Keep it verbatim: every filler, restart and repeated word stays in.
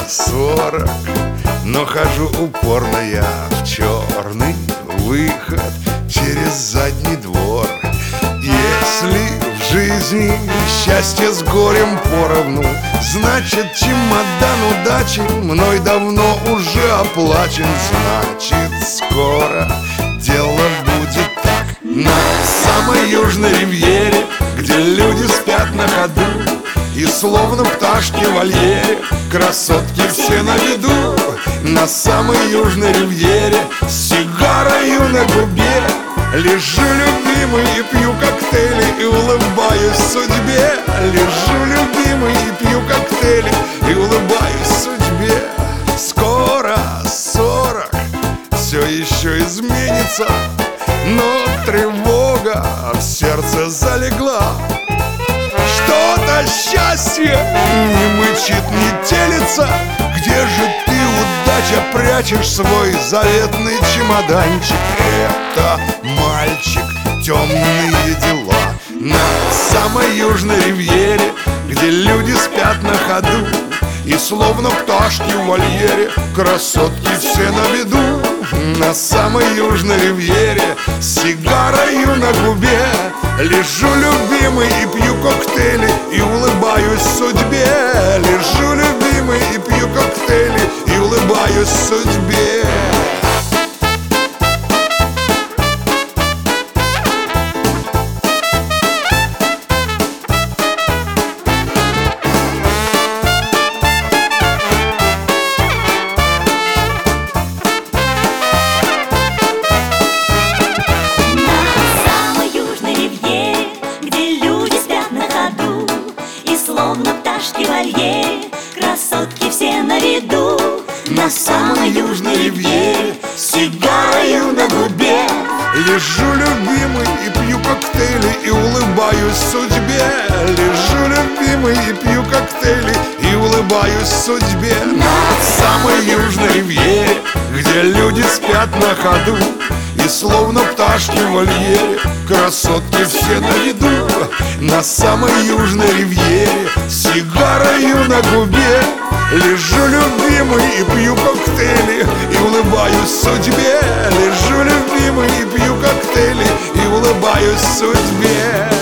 сорок, но хожу упорно я в черный выход через задний двор. Если в жизни счастье с горем поровну, значит чемодан удачи мной давно уже оплачен. Значит скоро дело будет так. На самой южной ривьере, где люди спят на ходу, и словно пташки в вольере красотки все на виду. На самой южной ривьере с сигарою на губе лежу, любимый, и пью коктейли, и улыбаюсь судьбе. Лежу, любимый, и пью коктейли, и улыбаюсь судьбе. Скоро сорок, все еще изменится, но тревога в сердце залегла. Что-то счастье не мычит, не телится. Где же ты, удача, прячешь свой заветный чемоданчик? Это мальчик, темные дела. На самой южной ривьере, где люди спят на ходу, и словно пташки в вольере красотки все на виду. На самой южной ривьере с сигарою на губе лежу, любимый, и пью коктейли, и улыбаюсь судьбе. Лежу, любимый, и пью коктейли, и улыбаюсь судьбе. Словно пташки в вольере, красотки все на виду. На самой южной ривьере с сигарою на губе лежу, любимый, и пью коктейли, и улыбаюсь судьбе. Лежу, любимый, и пью коктейли, и улыбаюсь судьбе. На самой южной ривьере, где люди спят на ходу, и словно пташки в вольере красотки все на виду. На самой южной ривьере с сигарою на губе лежу, любимый, и пью коктейли, и улыбаюсь судьбе. Лежу, любимый, и пью коктейли, и улыбаюсь судьбе.